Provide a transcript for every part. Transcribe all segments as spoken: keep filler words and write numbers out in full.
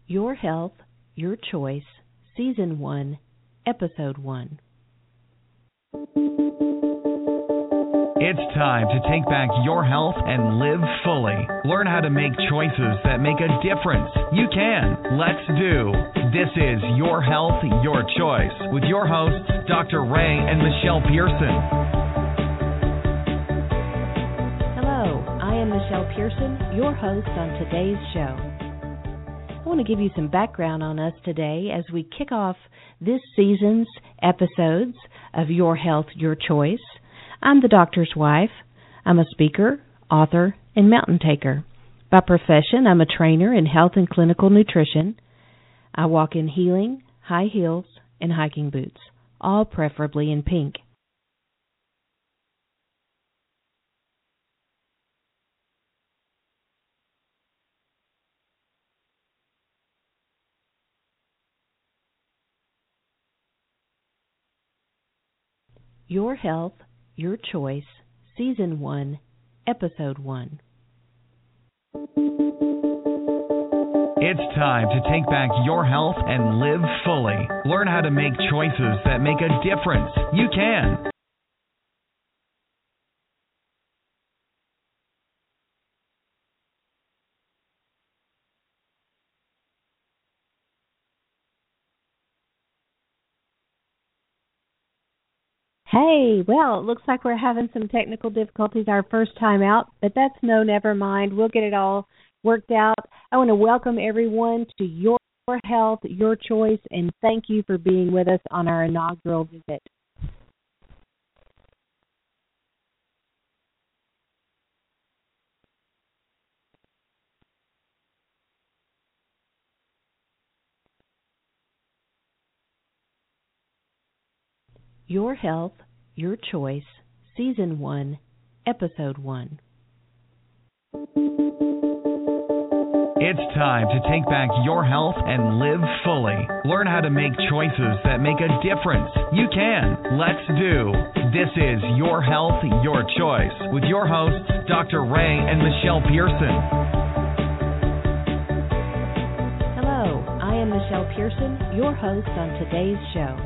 Your Health, Your Choice, Season one, Episode one. It's time to take back your health and live fully. Learn how to make choices that make a difference. You can. Let's do. This is Your Health, Your Choice with your hosts, Doctor Ray and Michelle Pearson. Hello, I am Michelle Pearson, your host on today's show. I want to give you some background on us today as we kick off this season's episodes of Your Health, Your Choice. I'm the doctor's wife. I'm a speaker, author, and mountain taker. By profession, I'm a trainer in health and clinical nutrition. I walk in healing, high heels, and hiking boots, all preferably in pink. Your Health, Your Choice, Season one, Episode one. It's time to take back your health and live fully. Learn how to make choices that make a difference. You can. Hey, well, it looks like we're having some technical difficulties our first time out, but that's no, never mind. We'll get it all worked out. I want to welcome everyone to Your Health, Your Choice, and thank you for being with us on our inaugural visit. Your Health, Your Choice, Season one, Episode one. It's time to take back your health and live fully. Learn how to make choices that make a difference. You can. Let's do. This is Your Health, Your Choice with your hosts, Doctor Ray and Michelle Pearson. Hello, I am Michelle Pearson, your host on today's show.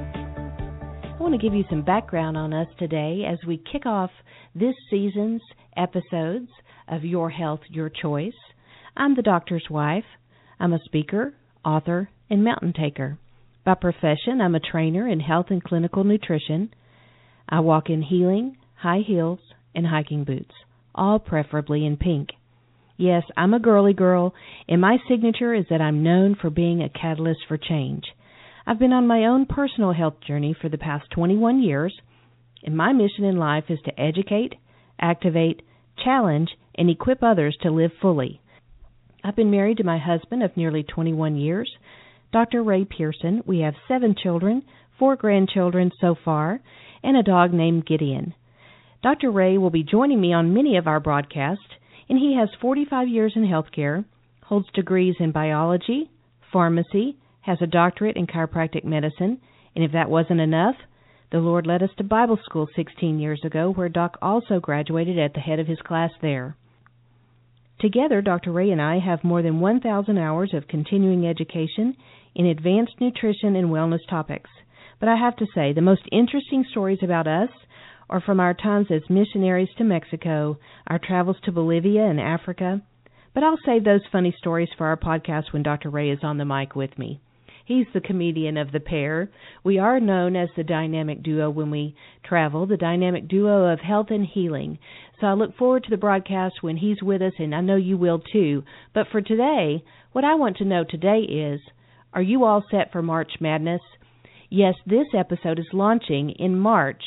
I want to give you some background on us today as we kick off this season's episodes of Your Health, Your Choice. I'm the doctor's wife. I'm a speaker, author, and mountain taker. By profession, I'm a trainer in health and clinical nutrition. I walk in healing, high heels, and hiking boots, all preferably in pink. Yes, I'm a girly girl, and my signature is that I'm known for being a catalyst for change. I've been on my own personal health journey for the past twenty-one years, and my mission in life is to educate, activate, challenge, and equip others to live fully. I've been married to my husband of nearly twenty-one years, Doctor Ray Pearson. We have seven children, four grandchildren so far, and a dog named Gideon. Doctor Ray will be joining me on many of our broadcasts, and he has forty-five years in healthcare, holds degrees in biology, pharmacy, has a doctorate in chiropractic medicine, and if that wasn't enough, the Lord led us to Bible school sixteen years ago, where Doc also graduated at the head of his class there. Together, Doctor Ray and I have more than one thousand hours of continuing education in advanced nutrition and wellness topics. But I have to say, the most interesting stories about us are from our times as missionaries to Mexico, our travels to Bolivia and Africa. But I'll save those funny stories for our podcast when Doctor Ray is on the mic with me. He's the comedian of the pair. We are known as the dynamic duo when we travel, the dynamic duo of health and healing. So I look forward to the broadcast when he's with us, and I know you will too. But for today, what I want to know today is, are you all set for March Madness? Yes, this episode is launching in March,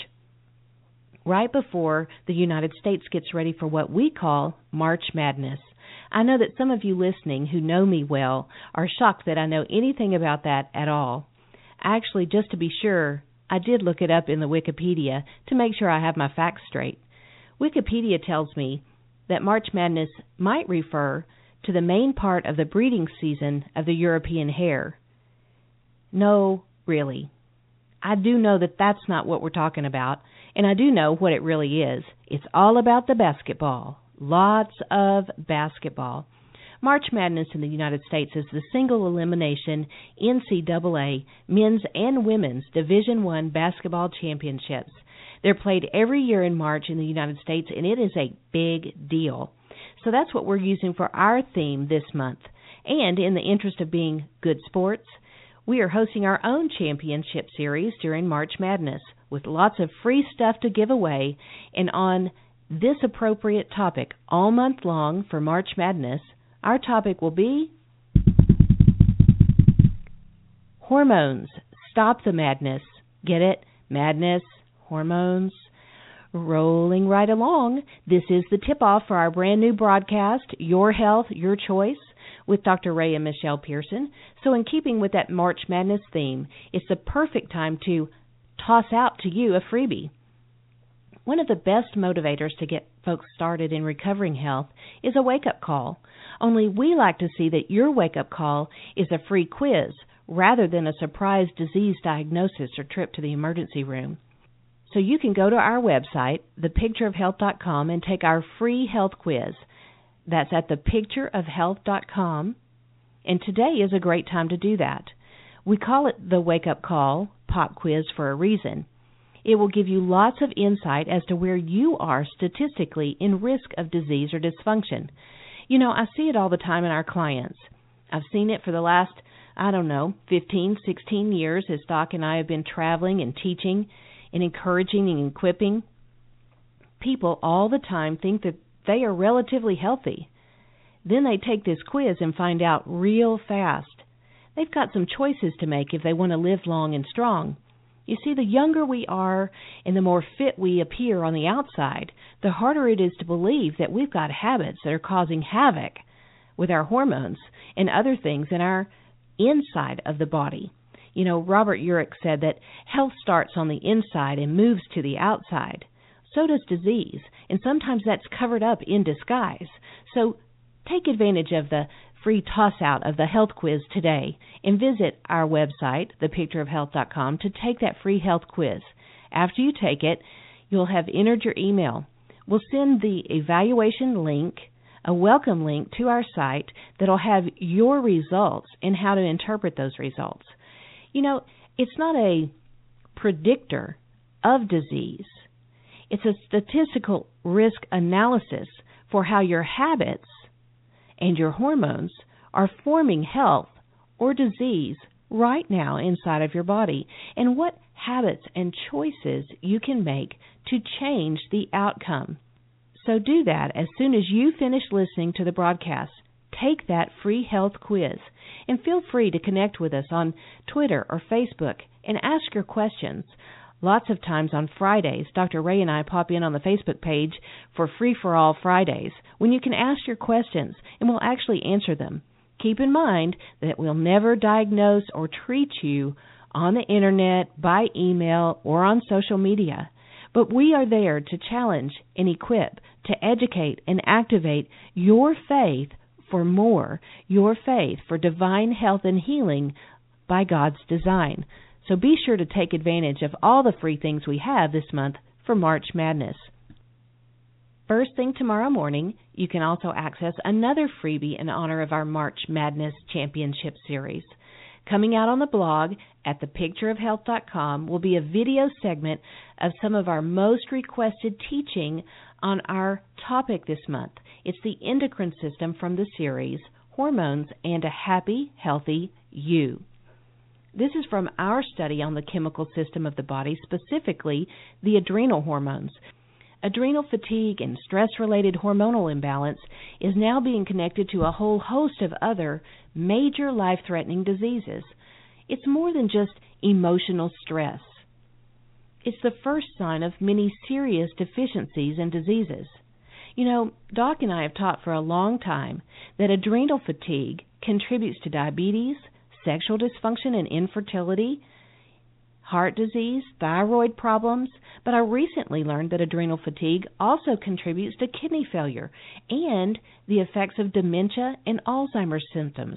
right before the United States gets ready for what we call March Madness. I know that some of you listening who know me well are shocked that I know anything about that at all. Actually, just to be sure, I did look it up in the Wikipedia to make sure I have my facts straight. Wikipedia tells me that March Madness might refer to the main part of the breeding season of the European hare. No, really. I do know that that's not what we're talking about, and I do know what it really is. It's all about the basketball. Lots of basketball. March Madness in the United States is the single-elimination N C double A men's and women's Division I basketball championships. They're played every year in March in the United States, and it is a big deal. So that's what we're using for our theme this month. And in the interest of being good sports, we are hosting our own championship series during March Madness with lots of free stuff to give away. And on this appropriate topic all month long for March Madness, our topic will be hormones. Stop the madness. Get it? Madness, hormones. Rolling right along, this is the tip-off for our brand new broadcast, Your Health, Your Choice, with Doctor Ray and Michelle Pearson. So in keeping with that March Madness theme, it's the perfect time to toss out to you a freebie. One of the best motivators to get folks started in recovering health is a wake-up call. Only we like to see that your wake-up call is a free quiz rather than a surprise disease diagnosis or trip to the emergency room. So you can go to our website, the picture of health dot com, and take our free health quiz. That's at the picture of health dot com, and today is a great time to do that. We call it the Wake Up Call Pop Quiz for a reason. It will give you lots of insight as to where you are statistically in risk of disease or dysfunction. You know, I see it all the time in our clients. I've seen it for the last, I don't know, fifteen, sixteen years as Doc and I have been traveling and teaching and encouraging and equipping. People all the time think that they are relatively healthy. Then they take this quiz and find out real fast. They've got some choices to make if they want to live long and strong. You see, the younger we are and the more fit we appear on the outside, the harder it is to believe that we've got habits that are causing havoc with our hormones and other things in our inside of the body. You know, Robert Urich said that health starts on the inside and moves to the outside. So does disease, and sometimes that's covered up in disguise. So take advantage of the free toss-out of the health quiz today and visit our website, the picture of health dot com, to take that free health quiz. After you take it, you'll have entered your email. We'll send the evaluation link, a welcome link to our site that'll have your results and how to interpret those results. You know, it's not a predictor of disease. It's a statistical risk analysis for how your habits and your hormones are forming health or disease right now inside of your body, and what habits and choices you can make to change the outcome. So do that as soon as you finish listening to the broadcast. Take that free health quiz, and feel free to connect with us on Twitter or Facebook and ask your questions. Lots of times on Fridays, Doctor Ray and I pop in on the Facebook page for Free for All Fridays, when you can ask your questions, and we'll actually answer them. Keep in mind that we'll never diagnose or treat you on the Internet, by email, or on social media. But we are there to challenge and equip, to educate and activate your faith for more, your faith for divine health and healing by God's design. So be sure to take advantage of all the free things we have this month for March Madness. First thing tomorrow morning, you can also access another freebie in honor of our March Madness Championship Series. Coming out on the blog at the picture of health dot com will be a video segment of some of our most requested teaching on our topic this month. It's the endocrine system from the series, Hormones and a Happy, Healthy You. This is from our study on the chemical system of the body, specifically the adrenal hormones. Adrenal fatigue and stress-related hormonal imbalance is now being connected to a whole host of other major life-threatening diseases. It's more than just emotional stress. It's the first sign of many serious deficiencies and diseases. You know, Doc and I have taught for a long time that adrenal fatigue contributes to diabetes, sexual dysfunction and infertility, heart disease, thyroid problems, but I recently learned that adrenal fatigue also contributes to kidney failure and the effects of dementia and Alzheimer's symptoms.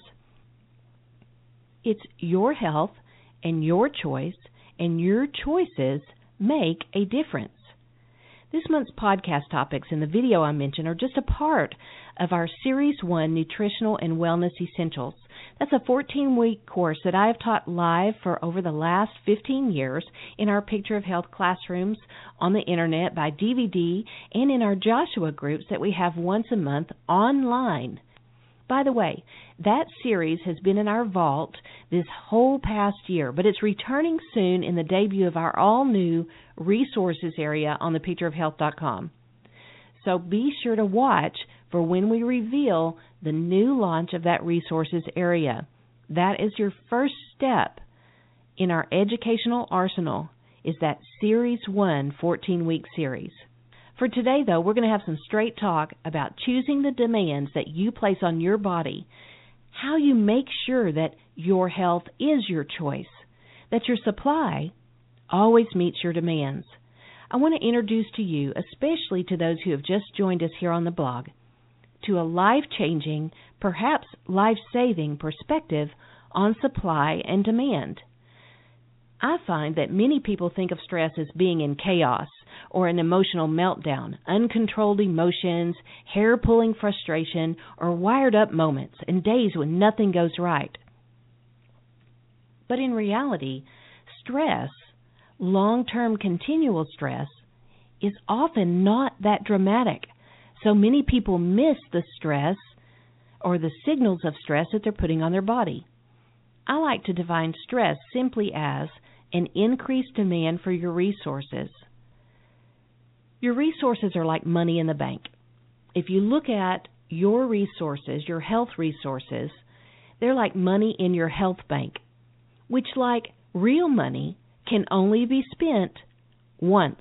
It's your health and your choice, and your choices make a difference. This month's podcast topics and the video I mentioned are just a part of our Series one Nutritional and Wellness Essentials. That's a fourteen-week course that I have taught live for over the last fifteen years in our Picture of Health classrooms, on the Internet, by D V D, and in our Joshua groups that we have once a month online. By the way, that series has been in our vault this whole past year, but it's returning soon in the debut of our all-new resources area on the picture of health dot com. So be sure to watch for when we reveal the new launch of that resources area. That is your first step in our educational arsenal, is that Series one fourteen-week series. For today, though, we're going to have some straight talk about choosing the demands that you place on your body, how you make sure that your health is your choice, that your supply always meets your demands. I want to introduce to you, especially to those who have just joined us here on the blog, to a life-changing, perhaps life-saving perspective on supply and demand. I find that many people think of stress as being in chaos or an emotional meltdown, uncontrolled emotions, hair-pulling frustration, or wired-up moments and days when nothing goes right. But in reality, stress, long-term continual stress, is often not that dramatic. So many people miss the stress or the signals of stress that they're putting on their body. I like to define stress simply as an increased demand for your resources. Your resources are like money in the bank. If you look at your resources, your health resources, they're like money in your health bank, which, like real money, can only be spent once.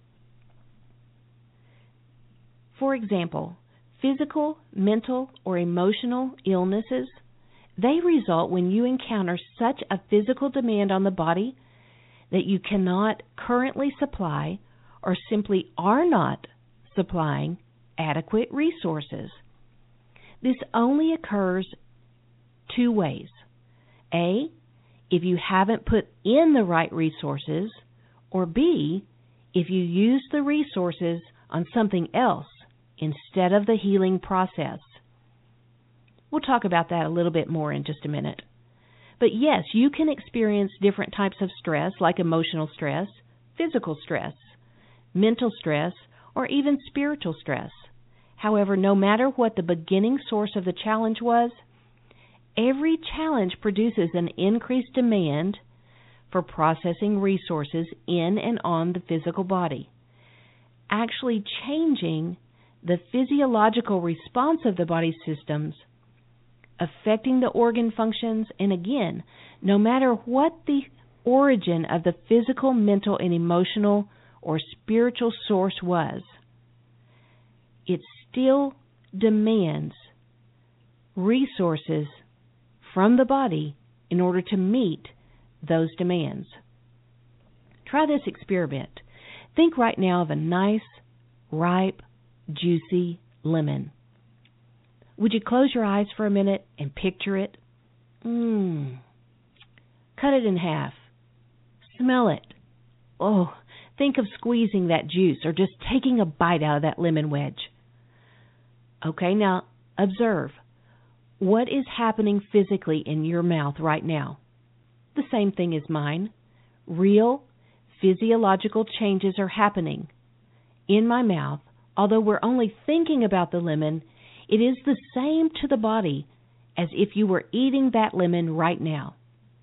For example, physical, mental, or emotional illnesses, they result when you encounter such a physical demand on the body that you cannot currently supply or simply are not supplying adequate resources. This only occurs two ways. A, if you haven't put in the right resources, or B, if you use the resources on something else instead of the healing process. We'll talk about that a little bit more in just a minute. But yes, you can experience different types of stress, like emotional stress, physical stress, mental stress, or even spiritual stress. However, no matter what the beginning source of the challenge was, every challenge produces an increased demand for processing resources in and on the physical body, actually changing the physiological response of the body's systems, affecting the organ functions, and again, no matter what the origin of the physical, mental, and emotional or spiritual source was, it still demands resources from the body in order to meet those demands. Try this experiment. Think right now of a nice, ripe, juicy lemon. Would you close your eyes for a minute and picture it? Mmm. Cut it in half. Smell it. Oh, think of squeezing that juice or just taking a bite out of that lemon wedge. Okay, now observe. What is happening physically in your mouth right now? The same thing as mine. Real physiological changes are happening in my mouth. Although we're only thinking about the lemon, it is the same to the body as if you were eating that lemon right now.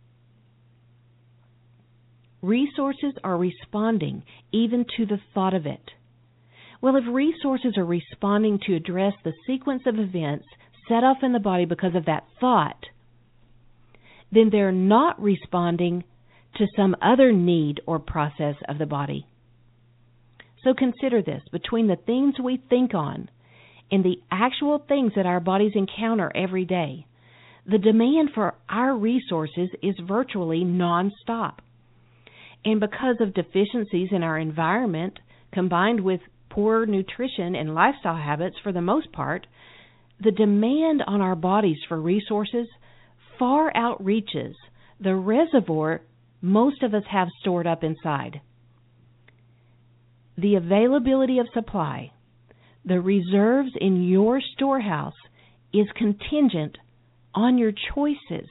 Resources are responding even to the thought of it. Well, if resources are responding to address the sequence of events set off in the body because of that thought, then they're not responding to some other need or process of the body. So consider this. Between the things we think on and the actual things that our bodies encounter every day, the demand for our resources is virtually nonstop. And because of deficiencies in our environment, combined with poor nutrition and lifestyle habits for the most part, the demand on our bodies for resources far outreaches the reservoir most of us have stored up inside. The availability of supply, The reserves in your storehouse is contingent on your choices.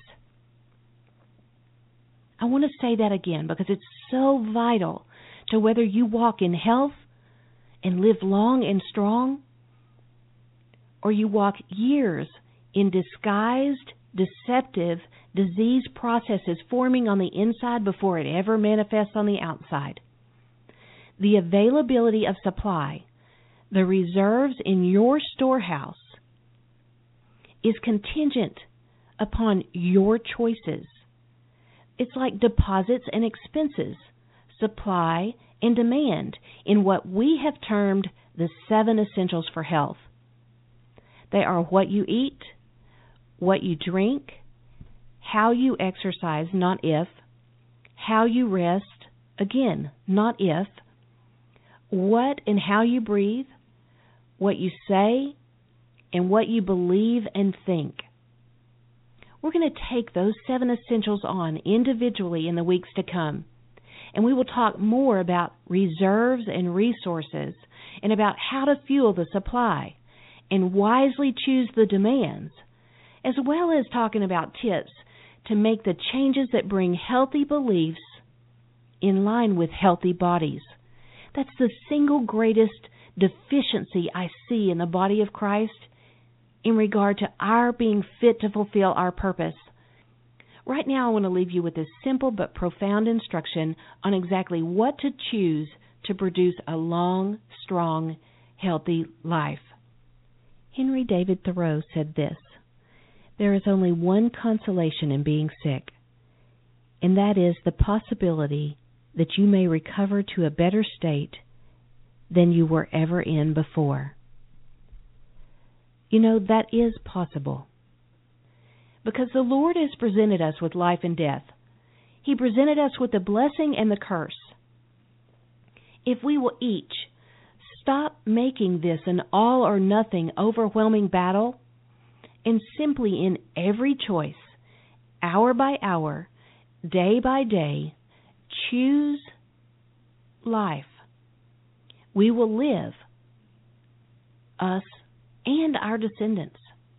I want to say that again because it's so vital to whether you walk in health and live long and strong, or you walk years in disguised, deceptive disease processes forming on the inside before it ever manifests on the outside. The availability of supply, the reserves in your storehouse, is contingent upon your choices. It's like deposits and expenses, supply and demand in what we have termed the seven essentials for health. They are what you eat, what you drink, how you exercise, not if, how you rest, again, not if, what and how you breathe, what you say, and what you believe and think. We're going to take those seven essentials on individually in the weeks to come, and we will talk more about reserves and resources and about how to fuel the supply and wisely choose the demands, as well as talking about tips to make the changes that bring healthy beliefs in line with healthy bodies. That's the single greatest deficiency I see in the body of Christ in regard to our being fit to fulfill our purpose. Right now, I want to leave you with this simple but profound instruction on exactly what to choose to produce a long, strong, healthy life. Henry David Thoreau said this: "There is only one consolation in being sick, and that is the possibility that you may recover to a better state than you were ever in before." You know, that is possible. Because the Lord has presented us with life and death. He presented us with the blessing and the curse. If we will each stop making this an all or nothing overwhelming battle, and simply in every choice, hour by hour, day by day, choose life, we will live, us and our descendants.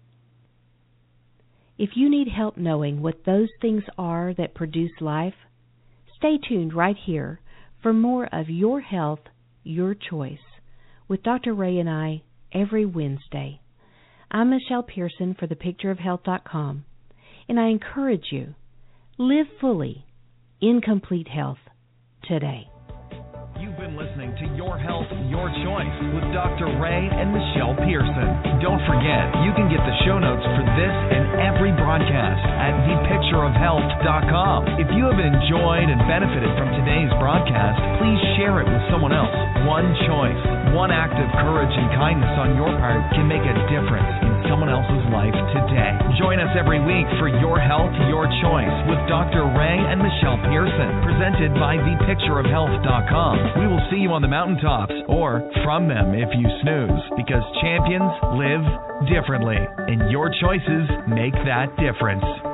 If you need help knowing what those things are that produce life, stay tuned right here for more of Your Health, Your Choice with Doctor Ray and I every Wednesday. I'm Michelle Pearson for the picture of health dot com, and I encourage you, live fully in complete health today. You've been listening to Your Health, Your Choice with Doctor Ray and Michelle Pearson. Don't forget, you can get the show notes for this and every broadcast at the picture of health dot com. If you have enjoyed and benefited from today's broadcast, please share it with someone else. One choice, one act of courage and kindness on your part can make a difference in someone else's life today. Join us every week for Your Health, Your Choice with Doctor Ray and Michelle Pearson, presented by the picture of health dot com. We will see you on the mountaintops or from them if you snooze, because champions live differently, and your choices make that difference.